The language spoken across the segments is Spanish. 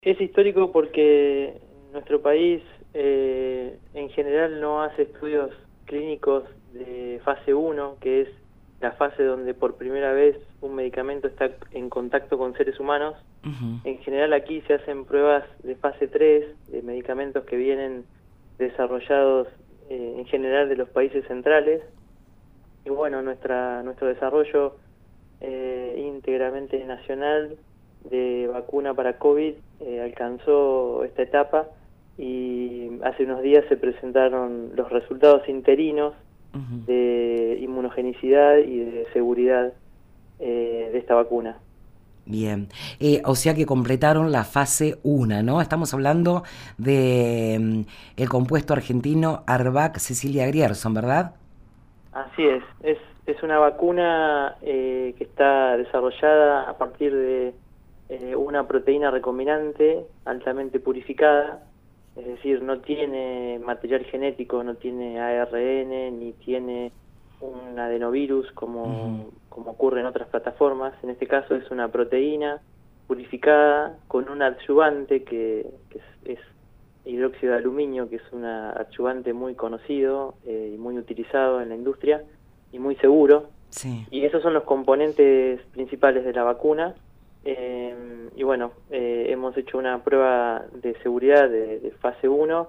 Es histórico porque nuestro país en general no hace estudios clínicos de fase uno, que es la fase donde por primera vez un medicamento está en contacto con seres humanos. Ujú. En general aquí se hacen pruebas de fase 3 de medicamentos que vienen desarrollados en general de los países centrales. Y bueno, nuestro desarrollo íntegramente nacional de vacuna para COVID alcanzó esta etapa y hace unos días se presentaron los resultados interinos Ujú. de inmunogenicidad y de seguridad de esta vacuna. Bien. O sea que completaron la fase 1, ¿no? Estamos hablando de el compuesto argentino Arvac Cecilia Grierson, ¿verdad? Así es una vacuna que está desarrollada a partir de una proteína recombinante altamente purificada, es decir, no tiene material genético, no tiene ARN, ni tiene un adenovirus Ujú. como ocurre en otras plataformas. En este caso es una proteína purificada con un adyuvante que es hidróxido de aluminio, que es un adyuvante muy conocido y muy utilizado en la industria y muy seguro. Sí. Y esos son los componentes principales de la vacuna. Y bueno, hemos hecho una prueba de seguridad de fase uno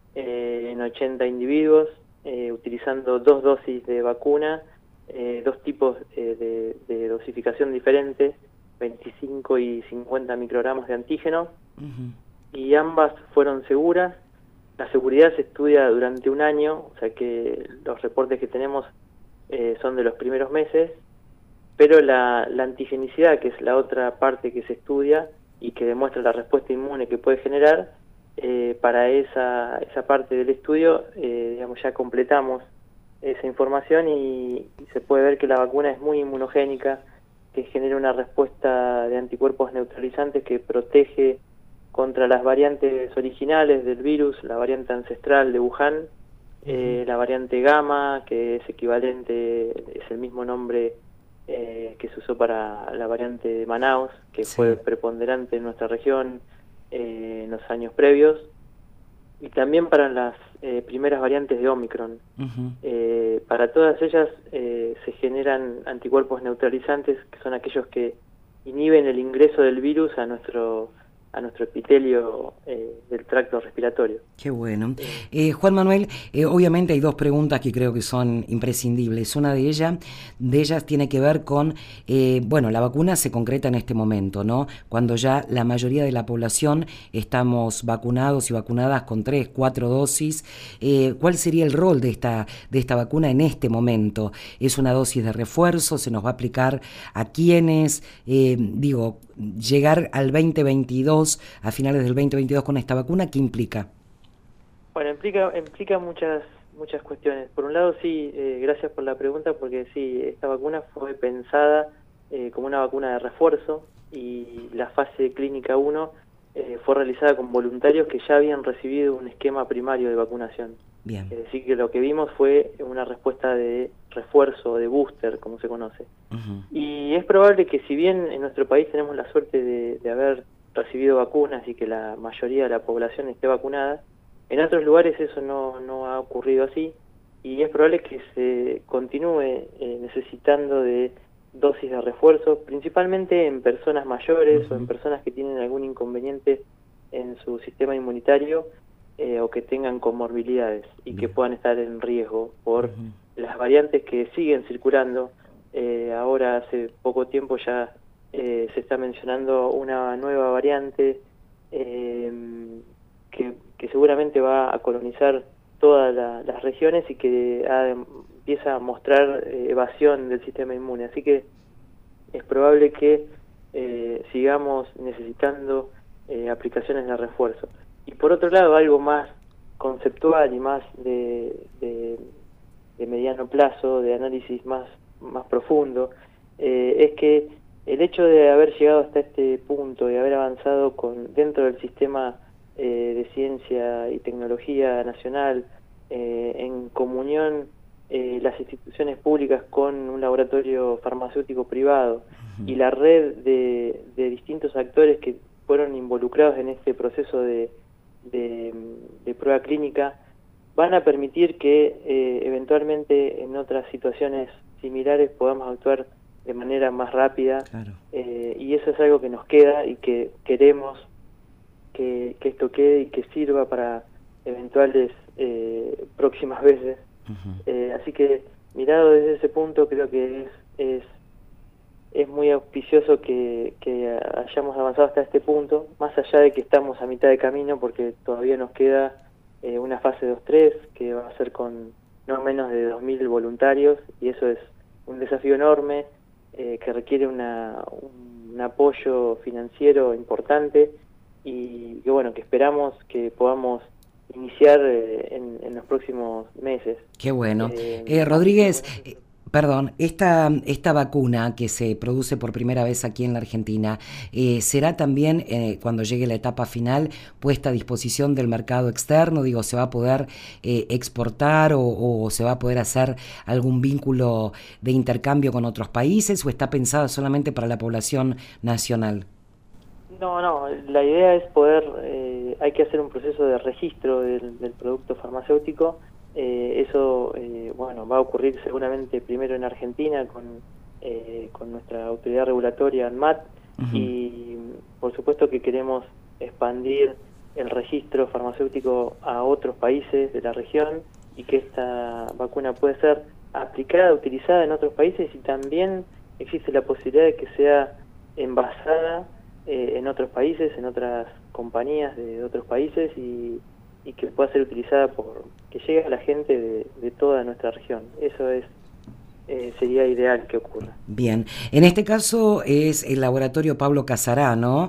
en 80 individuos, utilizando dos dosis de vacuna, dos tipos de dosificación diferentes, 25 y 50 microgramos de antígeno, Ujú. y ambas fueron seguras. La seguridad se estudia durante un año, o sea que los reportes que tenemos son de los primeros meses, pero la antigenicidad, que es la otra parte que se estudia y que demuestra la respuesta inmune que puede generar, para esa parte del estudio, digamos, ya completamos esa información y se puede ver que la vacuna es muy inmunogénica, que genera una respuesta de anticuerpos neutralizantes que protege contra las variantes originales del virus, la variante ancestral de Wuhan, Ujú. la variante gamma, que es equivalente, es el mismo nombre que se usó para la variante de Manaus, que fue Sí. preponderante en nuestra región en los años previos, y también para las primeras variantes de Omicron. Ujú. Para todas ellas se generan anticuerpos neutralizantes, que son aquellos que inhiben el ingreso del virus a nuestro epitelio del tracto respiratorio. Qué bueno. Eh, Juan Manuel, obviamente hay dos preguntas que creo que son imprescindibles. Una de ellas tiene que ver con, bueno, la vacuna se concreta en este momento, ¿no? Cuando ya la mayoría de la población estamos vacunados y vacunadas con 3, 4 dosis. ¿Cuál sería el rol de esta vacuna en este momento? ¿Es una dosis de refuerzo? ¿Se nos va a aplicar a quiénes? Digo, llegar al 2022, a finales del 2022 con esta vacuna, ¿qué implica? bueno, implica muchas cuestiones. Por un lado, sí, gracias por la pregunta, porque sí, esta vacuna fue pensada como una vacuna de refuerzo y la fase clínica uno fue realizada con voluntarios que ya habían recibido un esquema primario de vacunación. Bien. Es decir, que lo que vimos fue una respuesta de refuerzo, de booster, como se conoce. Ujú. Y es probable que si bien en nuestro país tenemos la suerte de haber recibido vacunas y que la mayoría de la población esté vacunada, en otros lugares eso no ha ocurrido así y es probable que se continúe necesitando de dosis de refuerzo, principalmente en personas mayores o en Ujú. personas que tienen algún inconveniente en su sistema inmunitario o que tengan comorbilidades y que Bien. puedan estar en riesgo por Ujú. las variantes que siguen circulando. Ahora hace poco tiempo ya se está mencionando una nueva variante eh, que seguramente va a colonizar todas las regiones y que empieza a mostrar evasión del sistema inmune. Así que es probable que sigamos necesitando aplicaciones de refuerzo. Y por otro lado, algo más conceptual y más de mediano plazo, de análisis más profundo, es que el hecho de haber llegado hasta este punto, de haber avanzado dentro del sistema de ciencia y tecnología nacional, en comunión las instituciones públicas con un laboratorio farmacéutico privado y la red de distintos actores que fueron involucrados en este proceso de prueba clínica van a permitir que eventualmente en otras situaciones similares podamos actuar de manera más rápida. Claro. Y eso es algo que nos queda y que queremos que esto quede y que sirva para eventuales próximas veces. Así que mirado desde ese punto, creo que es muy auspicioso que hayamos avanzado hasta este punto, más allá de que estamos a mitad de camino, porque todavía nos queda una fase 2-3 que va a ser con no menos de 2.000 voluntarios, y eso es un desafío enorme que requiere un apoyo financiero importante, y que bueno, que esperamos que podamos iniciar en los próximos meses. Qué bueno. Rodríguez, perdón, esta vacuna que se produce por primera vez aquí en la Argentina, ¿será también, cuando llegue la etapa final, puesta a disposición del mercado externo? Digo, ¿se va a poder exportar o se va a poder hacer algún vínculo de intercambio con otros países, o está pensada solamente para la población nacional? No, la idea es poder, hay que hacer un proceso de registro del producto farmacéutico. Eso bueno, va a ocurrir seguramente primero en Argentina con nuestra autoridad regulatoria ANMAT. Y por supuesto que queremos expandir el registro farmacéutico a otros países de la región, y que esta vacuna puede ser aplicada, utilizada en otros países, y también existe la posibilidad de que sea envasada en otros países, en otras compañías de otros países, y que pueda ser utilizada que llegue a la gente de toda nuestra región. Eso sería ideal que ocurra. Bien, en este caso es el laboratorio Pablo Casará, ¿no?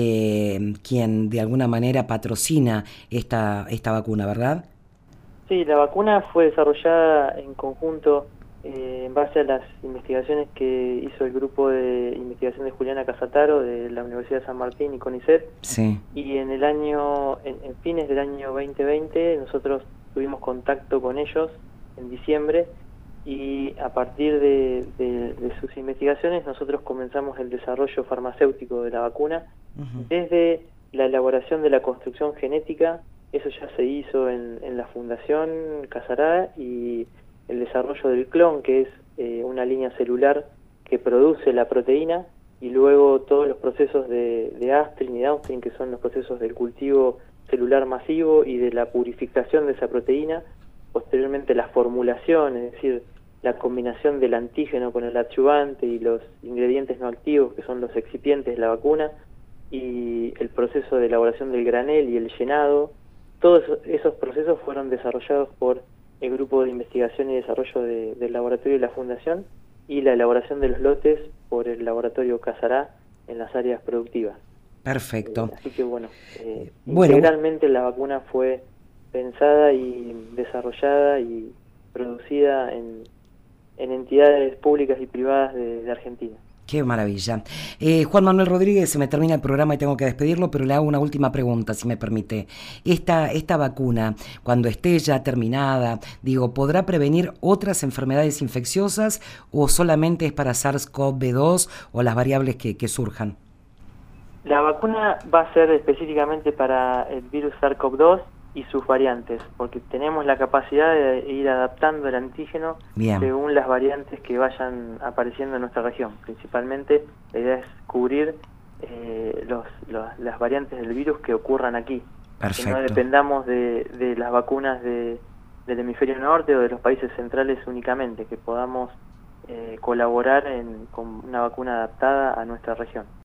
Quien de alguna manera patrocina esta vacuna, ¿verdad? Sí, la vacuna fue desarrollada en conjunto en base a las investigaciones que hizo el grupo de investigación de Juliana Casataro de la Universidad de San Martín y CONICET. Sí. Y en fines del año 2020 nosotros tuvimos contacto con ellos en diciembre, y a partir de sus investigaciones nosotros comenzamos el desarrollo farmacéutico de la vacuna. Desde la elaboración de la construcción genética, eso ya se hizo en la Fundación Casará, y el desarrollo del clon, que es una línea celular que produce la proteína, y luego todos los procesos de upstream y downstream, que son los procesos del cultivo celular masivo y de la purificación de esa proteína, posteriormente la formulación, es decir, la combinación del antígeno con el adyuvante y los ingredientes no activos, que son los excipientes de la vacuna, y el proceso de elaboración del granel y el llenado. Todos esos procesos fueron desarrollados por el grupo de investigación y desarrollo del laboratorio de la Fundación, y la elaboración de los lotes por el laboratorio Casará en las áreas productivas. Perfecto. Así que bueno, integralmente la vacuna fue pensada y desarrollada y producida en entidades públicas y privadas de Argentina. Qué maravilla. Juan Manuel Rodríguez, se me termina el programa y tengo que despedirlo, pero le hago una última pregunta, si me permite. Esta vacuna, cuando esté ya terminada, digo, ¿podrá prevenir otras enfermedades infecciosas, o solamente es para SARS-CoV-2 o las variables que surjan? La vacuna va a ser específicamente para el virus SARS-CoV-2 y sus variantes, porque tenemos la capacidad de ir adaptando el antígeno según las variantes que vayan apareciendo en nuestra región. Principalmente la idea es cubrir las variantes del virus que ocurran aquí. Perfecto. Que no dependamos de las vacunas del hemisferio norte o de los países centrales únicamente, que podamos colaborar con una vacuna adaptada a nuestra región.